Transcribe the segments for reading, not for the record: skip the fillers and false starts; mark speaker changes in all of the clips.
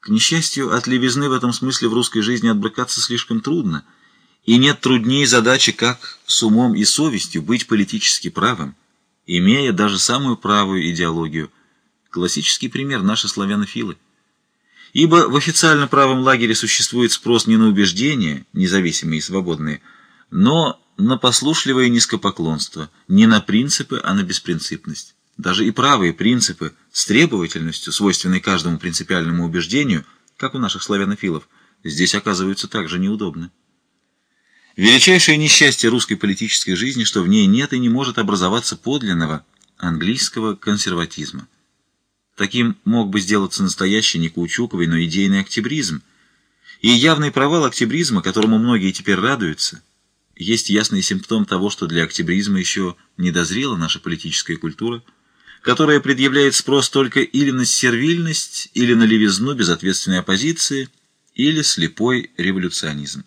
Speaker 1: К несчастью, от левизны в этом смысле в русской жизни отбрыкаться слишком трудно, и нет труднее задачи, как с умом и совестью быть политически правым, имея даже самую правую идеологию. Классический пример — наши славянофилы. Ибо в официально правом лагере существует спрос не на убеждения, независимые и свободные, но на послушливое низкопоклонство, не на принципы, а на беспринципность. Даже и правые принципы с требовательностью, свойственной каждому принципиальному убеждению, как у наших славянофилов, здесь оказываются также неудобны. Величайшее несчастье русской политической жизни, что в ней нет и не может образоваться подлинного английского консерватизма. Таким мог бы сделаться настоящий не каучуковый, но идейный октябризм. И явный провал октябризма, которому многие теперь радуются, есть ясный симптом того, что для октябризма еще не дозрела наша политическая культура, которая предъявляет спрос только или на сервильность, или на левизну безответственной оппозиции, или слепой революционизм.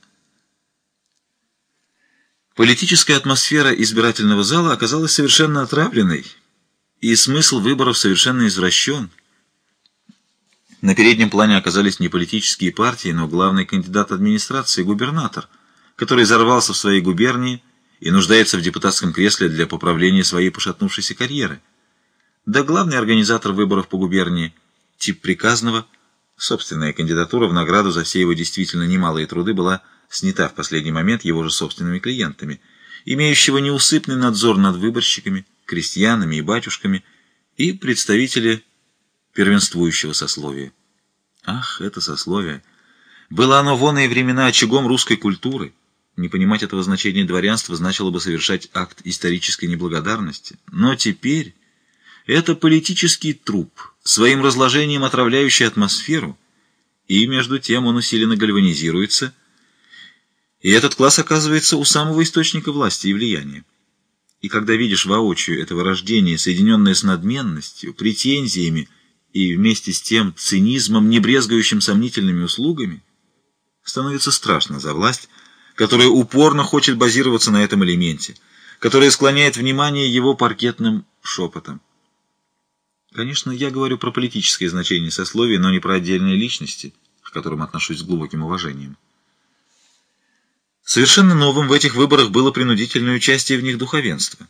Speaker 1: Политическая атмосфера избирательного зала оказалась совершенно отравленной, и смысл выборов совершенно извращен. На переднем плане оказались не политические партии, но главный кандидат администрации — губернатор, который взорвался в своей губернии и нуждается в депутатском кресле для поправления своей пошатнувшейся карьеры. Да главный организатор выборов по губернии, тип приказного, собственная кандидатура в награду за все его действительно немалые труды была снята в последний момент его же собственными клиентами, имеющего неусыпный надзор над выборщиками, крестьянами и батюшками, и представители первенствующего сословия. Ах, это сословие! Было оно в оные времена очагом русской культуры. Не понимать этого значения дворянства значило бы совершать акт исторической неблагодарности. Но теперь это политический труп, своим разложением отравляющий атмосферу, и между тем он усиленно гальванизируется, и этот класс оказывается у самого источника власти и влияния. И когда видишь воочию это вырождение, соединенное с надменностью, претензиями и вместе с тем цинизмом, не брезгающим сомнительными услугами, становится страшно за власть, которая упорно хочет базироваться на этом элементе, которая склоняет внимание его паркетным шепотом. Конечно, я говорю про политическое значение сословия, но не про отдельные личности, к которым отношусь с глубоким уважением. Совершенно новым в этих выборах было принудительное участие в них духовенства.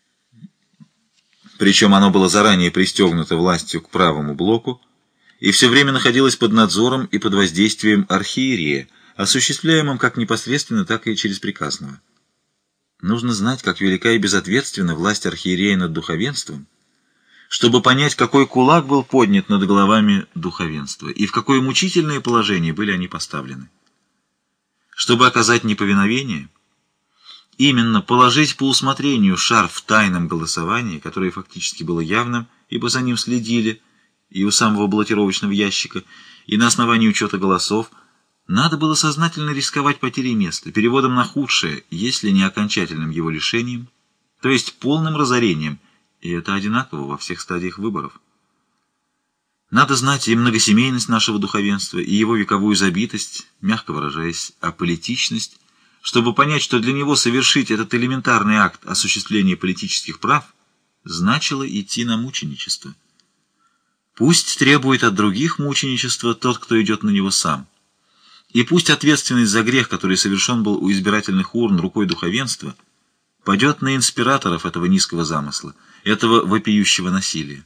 Speaker 1: Причем оно было заранее пристегнуто властью к правому блоку и все время находилось под надзором и под воздействием архиерея, осуществляемым как непосредственно, так и через приказного. Нужно знать, как велика и безответственна власть архиерея над духовенством, чтобы понять, какой кулак был поднят над головами духовенства и в какое мучительное положение были они поставлены. Чтобы оказать неповиновение, именно положить по усмотрению шар в тайном голосовании, которое фактически было явным, ибо за ним следили и у самого баллотировочного ящика, и на основании учета голосов, надо было сознательно рисковать потерей места, переводом на худшее, если не окончательным его лишением, то есть полным разорением, и это одинаково во всех стадиях выборов. Надо знать и многосемейность нашего духовенства, и его вековую забитость, мягко выражаясь, аполитичность, чтобы понять, что для него совершить этот элементарный акт осуществления политических прав значило идти на мученичество. Пусть требует от других мученичества тот, кто идет на него сам. И пусть ответственность за грех, который совершен был у избирательных урн рукой духовенства, падет на инспираторов этого низкого замысла, этого вопиющего насилия.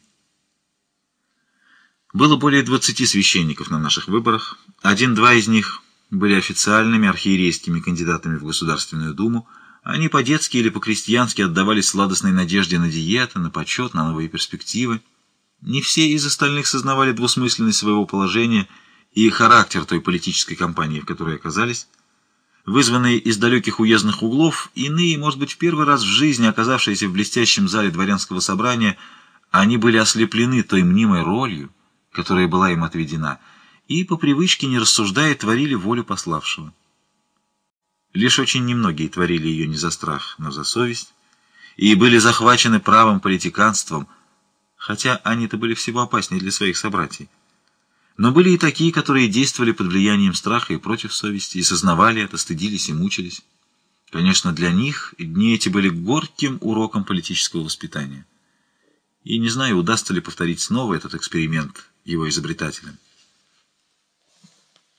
Speaker 1: Было более 20 священников на наших выборах. 1-2 из них были официальными архиерейскими кандидатами в Государственную Думу. Они по-детски или по-крестьянски отдавались сладостной надежде на диеты, на почет, на новые перспективы. Не все из остальных сознавали двусмысленность своего положения и характер той политической кампании, в которой оказались. Вызванные из далеких уездных углов, иные, может быть, в первый раз в жизни оказавшиеся в блестящем зале дворянского собрания, они были ослеплены той мнимой ролью, которая была им отведена, и по привычке, не рассуждая, творили волю пославшего. Лишь очень немногие творили ее не за страх, но за совесть, и были захвачены правым политиканством, хотя они-то были всего опаснее для своих собратьев. Но были и такие, которые действовали под влиянием страха и против совести, и сознавали это, стыдились и мучились. Конечно, для них дни эти были горьким уроком политического воспитания. И не знаю, удастся ли повторить снова этот эксперимент его изобретателям.